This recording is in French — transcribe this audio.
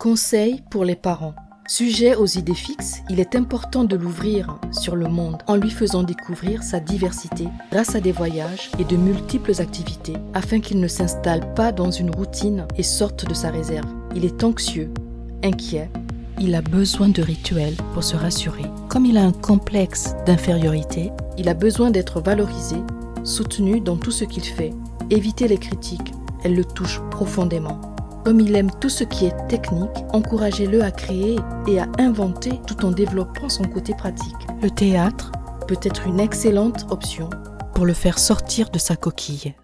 Conseils pour les parents. Sujet aux idées fixes, il est important de l'ouvrir sur le monde en lui faisant découvrir sa diversité grâce à des voyages et de multiples activités afin qu'il ne s'installe pas dans une routine et sorte de sa réserve. Il est anxieux, inquiet, il a besoin de rituels pour se rassurer. Comme il a un complexe d'infériorité, il a besoin d'être valorisé, soutenu dans tout ce qu'il fait. Éviter les critiques, elles le touchent profondément. Comme il aime tout ce qui est technique, encouragez-le à créer et à inventer tout en développant son côté pratique. Le théâtre peut être une excellente option pour le faire sortir de sa coquille.